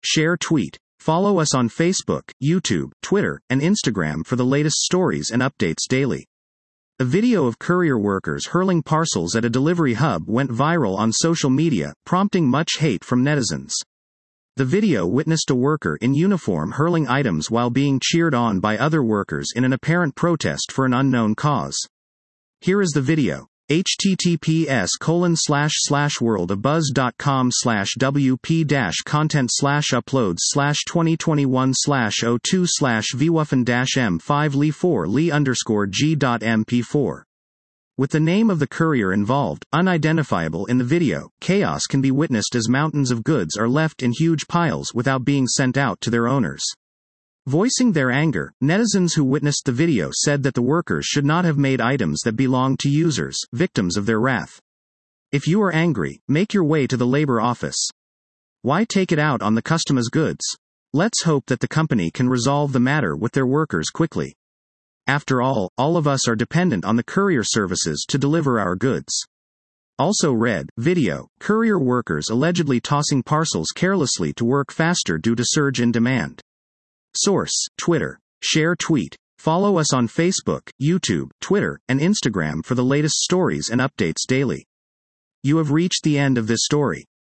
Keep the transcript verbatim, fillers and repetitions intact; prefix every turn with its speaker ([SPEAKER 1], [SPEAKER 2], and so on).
[SPEAKER 1] share, tweet. Follow us on Facebook, YouTube, Twitter, and Instagram for the latest stories and updates daily. A video of courier workers hurling parcels at a delivery hub went viral on social media, prompting much hate from netizens. The video witnessed a worker in uniform hurling items while being cheered on by other workers in an apparent protest for an unknown cause. Here is the video. https colon slash slash worldofbuzz.com slash wp dash content slash uploads slash 2021 slash 02 slash vwuffen dash m5 li 4 li underscore g dot mp4. With the name of the courier involved, unidentifiable in the video, chaos can be witnessed as mountains of goods are left in huge piles without being sent out to their owners. Voicing their anger, netizens who witnessed the video said that the workers should not have made items that belonged to users, victims of their wrath. If you are angry, make your way to the labor office. Why take it out on the customer's goods? Let's hope that the company can resolve the matter with their workers quickly. After all, all of us are dependent on the courier services to deliver our goods. Also read, video, courier workers allegedly tossing parcels carelessly to work faster due to surge in demand. Source, Twitter. Share, tweet. Follow us on Facebook, YouTube, Twitter, and Instagram for the latest stories and updates daily. You have reached the end of this story.